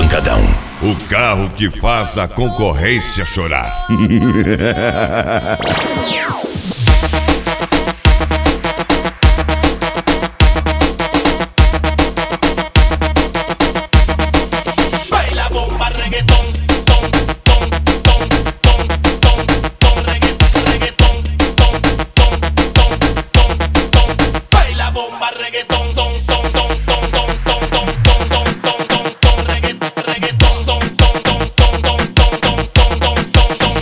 Pancadão. O carro que faz a concorrência chorar. Baila bomba, reggaetón, ton, ton, ton, ton, ton, ton, reggaetón, ton, ton, ton, ton, ton. Baila bomba, reggaetón, ton, ton, ton, ton, ton, ton, ton, ton, ton, ton, ton, reggaetón, ton, ton, ton, ton, ton, ton, ton, ton, ton, ton.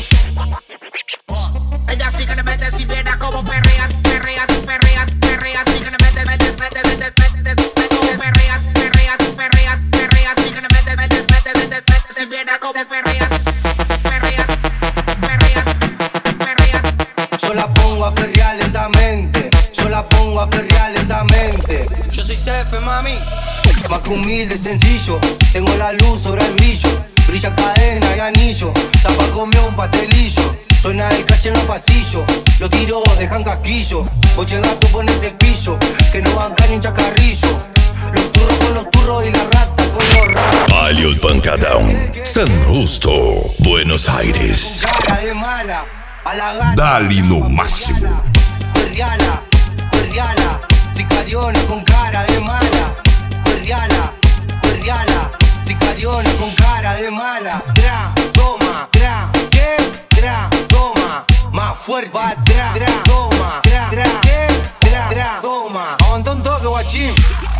Ella sí que le mete si viene como perrea, perrea, perrea, perrea, sí que le mete, mete, mete, mete, mete, como perrea, perrea, perrea, perrea, sí que le mete, mete, mete, mete, mete, si viene como perrea, perrea, perrea, perrea. Yo la pongo a perrear lentamente, yo la pongo a perrear lentamente. Yo soy CF, mami, más que humilde, sencillo. Tengo la luz sobre el brillo, brilla cadena y anillo. Tapa comió un pastelillo, suena el calle en los pasillos. Los tiros dejan casquillo, oye gato ponete pillo, que no banca ni chacarrillo. Los turros con los turros y la rata con los ratos. Palio Pancadão. San Justo, Buenos Aires. Cara de mala, a la gata. Dali no máximo. Perriala, perriala, sicariona con cara de mala. Perriala, perriala, sicariona con cara de mala. Toma, ¿qué? Toma, más fuerte. Toma, ¿qué? Toma. Aguanta un toque, guachín.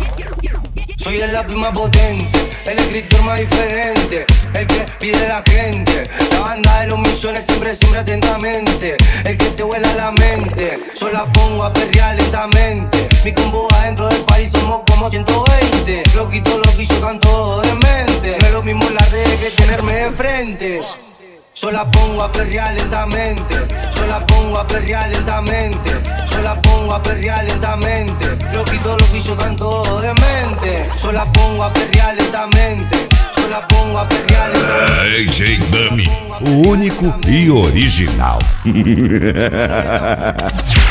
Soy el lápiz más potente, el escritor más diferente, el que pide la gente. La banda de los millones siempre, siempre atentamente, el que te vuela la mente. Yo la pongo a perrear lentamente, mi combo adentro del país somos como 120. Loquito, loquillo, canto de mente, no es lo mismo la red que tenerme de frente. Yo la pongo a perrear lentamente, yo la pongo a perrear lentamente, yo la pongo a perrear lentamente. Loquito, loquillo, tanto de mente. Yo la pongo a perrear lentamente, yo la pongo a perrear lentamente. AJ Dummy, o único e original.